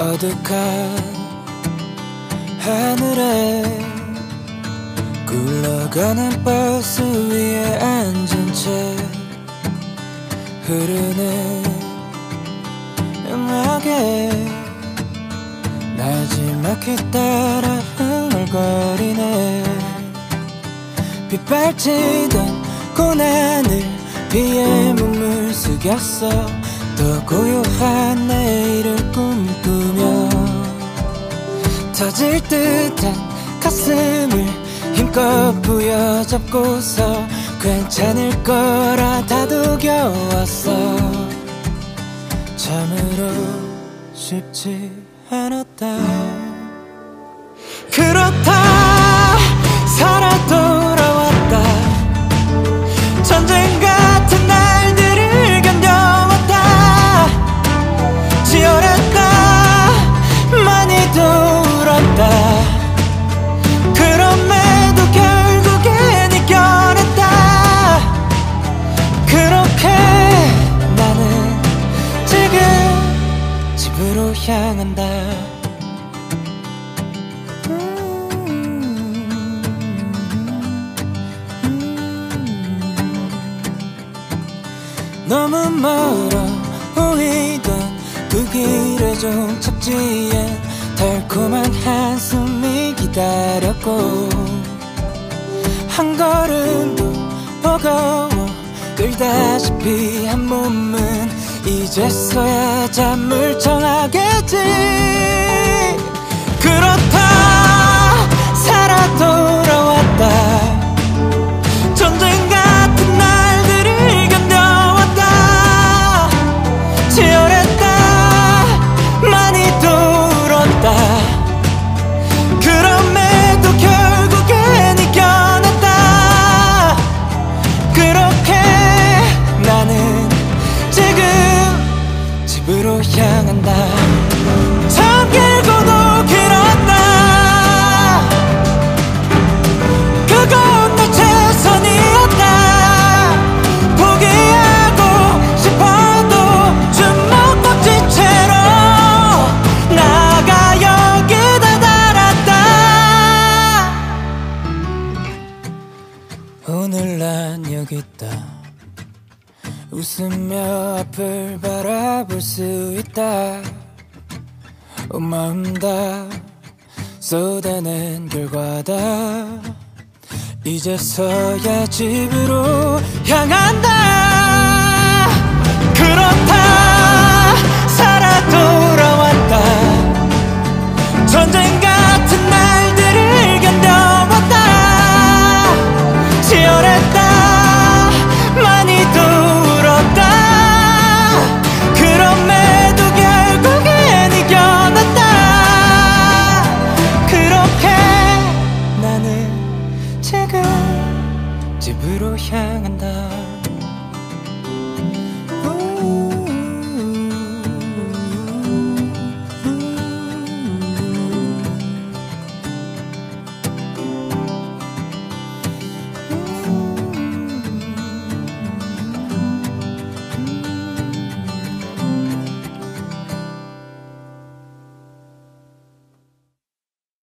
어둑한 하늘에 굴러가는 버스 위에 앉은 채 흐르는 음악에 나지막히 따라 흥얼거리네. 빗발치던 고난을 비에 몸을 숙였어. 더 고요한 내일을 꿈꾸며 터질 듯한 가슴을 힘껏 부여잡고서 괜찮을 거라 다독여왔어. 참으로 쉽지 않았다. 그렇다 살아 돌아왔다. 전쟁 같은 날들을 견뎌왔다. 치열했다 많이 울었다. 그럼에도 결국엔 이겨냈다. 그렇게 나는 지금 집으로 향한다. 너무 멀어 보이던 그 길의 종착지엔 달콤한 한숨이 기다렸고 한 걸음도 버거워 끌다시피 한 몸은 이제서야 잠을 청하겠지. 그렇다 살아 돌아왔다. 전쟁 같은 날들을 견뎌왔다. 치열했다 많이 울었다. 그럼에도 결국엔 이겨냈다. 그렇게 나는 지금 집으로 향한다. 참 길고도 길었다. 그건 내 최선이었다. 포기하고 싶어도 주먹 꽉쥔 채로 나가 여기다 달았다. 오늘 난 여기 있다. 웃으며 앞을 바라볼 수 있다. 온 마음 다 쏟아낸 결과다. 이제서야 집으로 향한다. 그렇다 살아 돌아와